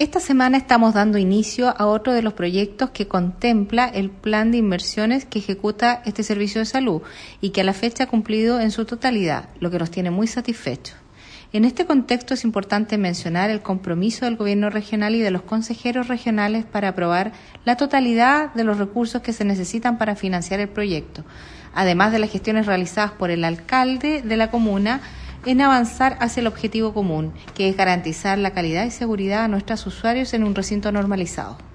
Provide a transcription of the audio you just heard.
Esta semana estamos dando inicio a otro de los proyectos que contempla el plan de inversiones que ejecuta este servicio de salud y que a la fecha ha cumplido en su totalidad, lo que nos tiene muy satisfechos. En este contexto es importante mencionar el compromiso del Gobierno regional y de los consejeros regionales para aprobar la totalidad de los recursos que se necesitan para financiar el proyecto, además de las gestiones realizadas por el alcalde de la comuna en avanzar hacia el objetivo común, que es garantizar la calidad y seguridad a nuestros usuarios en un recinto normalizado.